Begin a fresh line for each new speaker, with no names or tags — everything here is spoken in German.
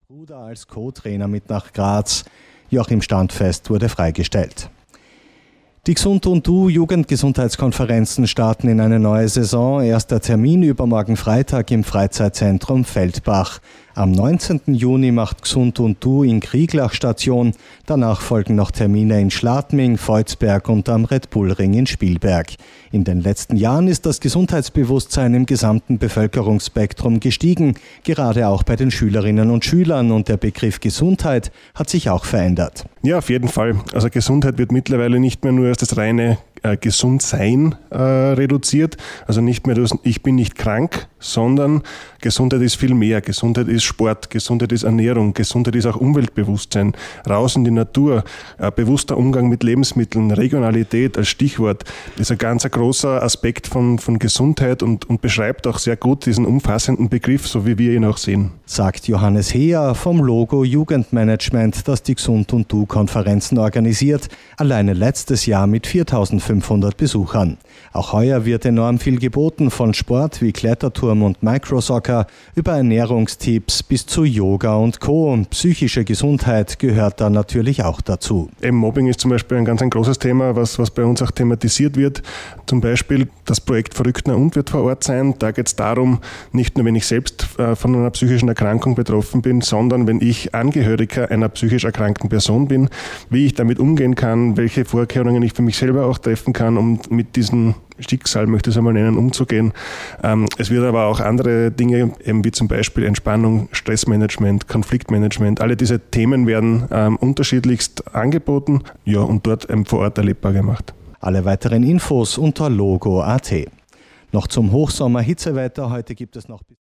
Bruder als Co-Trainer mit nach Graz. Joachim Standfest wurde freigestellt. Die Gesund und Du Jugendgesundheitskonferenzen starten in eine neue Saison. Erster Termin übermorgen Freitag im Freizeitzentrum Feldbach. Am 19. Juni macht Gesund und Du in Krieglach Station. Danach folgen noch Termine in Schladming, Volzberg und am Red Bull Ring in Spielberg. In den letzten Jahren ist das Gesundheitsbewusstsein im gesamten Bevölkerungsspektrum gestiegen, gerade auch bei den Schülerinnen und Schülern, und der Begriff Gesundheit hat sich auch verändert.
Ja, auf jeden Fall. Also Gesundheit wird mittlerweile nicht mehr nur als das reine Gesundsein reduziert. Also nicht mehr das Ich bin nicht krank, sondern Gesundheit ist viel mehr. Gesundheit ist Sport, Gesundheit ist Ernährung, Gesundheit ist auch Umweltbewusstsein, raus in die Natur, bewusster Umgang mit Lebensmitteln, Regionalität als Stichwort. Das ist ein ganz großer Aspekt von Gesundheit und beschreibt auch sehr gut diesen umfassenden Begriff, so wie wir ihn auch sehen.
Sagt Johannes Heer vom Logo Jugendmanagement, das die Gesund und Du Konferenzen organisiert, alleine letztes Jahr mit 4.500 Besuchern. Auch heuer wird enorm viel geboten, von Sport wie Kletterturm und Microsoccer über Ernährungstipps bis zu Yoga und Co. Psychische Gesundheit gehört da natürlich auch dazu.
Mobbing ist zum Beispiel ein ganz großes Thema, was bei uns auch thematisiert wird. Zum Beispiel das Projekt Verrückt und wird vor Ort sein. Da geht es darum, nicht nur wenn ich selbst von einer psychischen Erkrankung betroffen bin, sondern wenn ich Angehöriger einer psychisch erkrankten Person bin, wie ich damit umgehen kann, welche Vorkehrungen ich für mich selber auch treffen kann, um mit diesem Schicksal, möchte ich es einmal nennen, umzugehen. Es wird aber auch andere Dinge, eben wie zum Beispiel Entspannung, Stressmanagement, Konfliktmanagement, alle diese Themen werden unterschiedlichst angeboten, ja, und dort vor Ort erlebbar gemacht.
Alle weiteren Infos unter logo.at. Noch zum Hochsommer Hitzewetter. Heute gibt es noch